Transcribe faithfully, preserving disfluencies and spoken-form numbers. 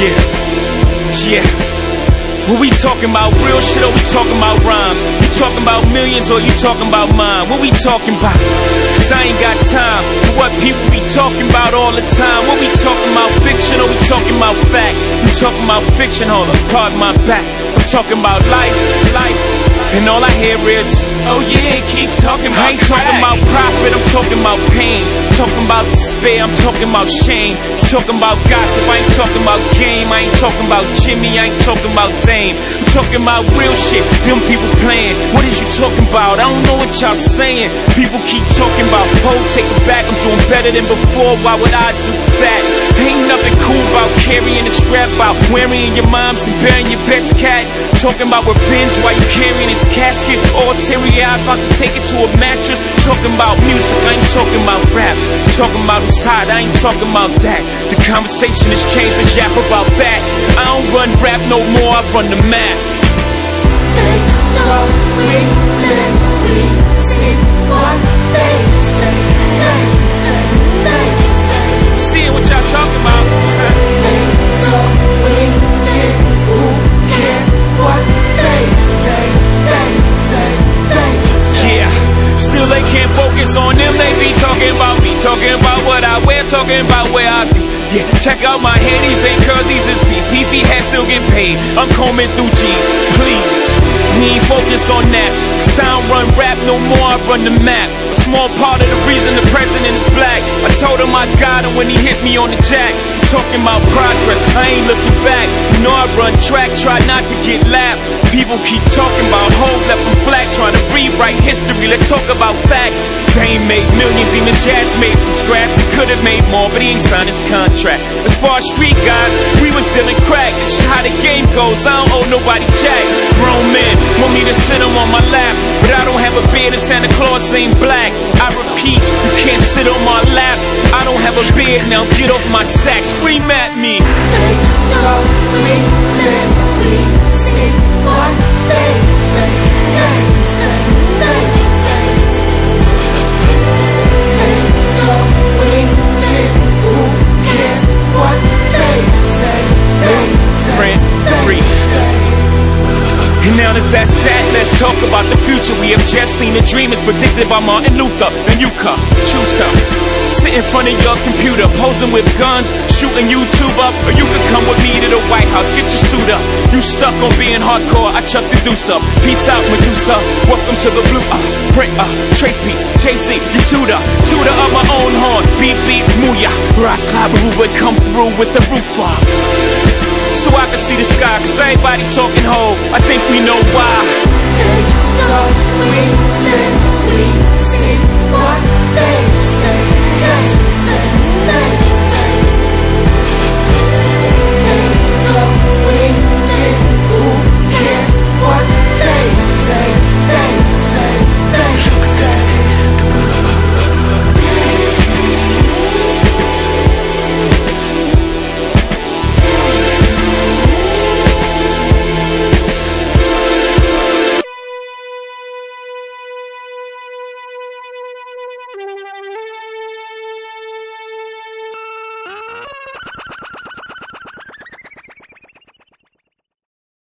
Yeah, yeah. What we talking about, real shit, or we talking about rhymes? You talking about millions, or you talking about mine? What we talking about? Cause I ain't got time for what people be talking about all the time. What we talking about, fiction, or we talking about fact? We talking about fiction, hold up, pardon my back. I'm talking about life, life, and all I hear is, oh yeah, keep talking about I ain't crack. Talking about profit, I'm talking about pain. Talking about despair, I'm talking about shame. Talking about gossip, I ain't talking about game. I ain't talking about Jimmy, I ain't talking about Dame. I'm talking about real shit, them people playing. What is you talking about? I don't know what y'all saying. People keep talking about, oh, take it back, I'm doing better than before, why would I do that? Ain't nothing cool about carrying a strap out, wearing your moms and burying your best cat. Talking about revenge while you carrying his casket, all teary-eyed, about to take it to a mattress. Talking about music, I ain't talking about rap. Talking about who's hot, I ain't talking about that. The conversation has changed, let's yap about that. I don't run rap no more, I run the map. They talk, we live, we see what they say. They say, they say. Seeing what y'all talking about. They talk, we did, who cares what they say. They say, they say. Yeah, still they can't focus on them, they be talking about me. Talking about what I wear, talking about where I be. Yeah, check out my hair, these ain't curls, these is beef. P C hat still getting paid, I'm combing through G's. Please, we ain't focus on that. Cause I don't run rap no more, I run the map. A small part of the reason the president is black. I told him I got him when he hit me on the jack. Talking about progress, I ain't looking back. You know I run track, try not to get lapped. People keep talking about hoes left them flat, trying to rewrite history, let's talk about facts. Dame made millions, even Jazz made some scraps. He could've made more, but he ain't signed his contract. As far as street guys, we was dealing crack. It's how the game goes, I don't owe nobody jack. Grown men want me to sit them on my lap, but I don't have a beard and Santa Claus ain't black. I repeat, you can't sit on my lap. I don't have a beard, now get off my sack, scream at me. They talk, we live, we see what they say. They say, they say. They talk, we did, who cares what they say. They say, Friend, three. And now that that's that, let's talk about the future. We have just seen the dream is predicted by Martin Luther. And you come, true stuff. Sit in front of your computer, posing with guns, shooting YouTube up. Or you could come with me to the White House, get your suit up. You stuck on being hardcore, I chuck the deuce up. Peace out, Medusa, welcome to the blue, uh, print, uh, trade piece, chasing, you tutor, tutor of my own horn. Beep, beep, mooyah, Ras Clyburn would come through with the roof up. So I can see the sky, cause everybody talking ho, I think we know why. They talk, we live, we see what they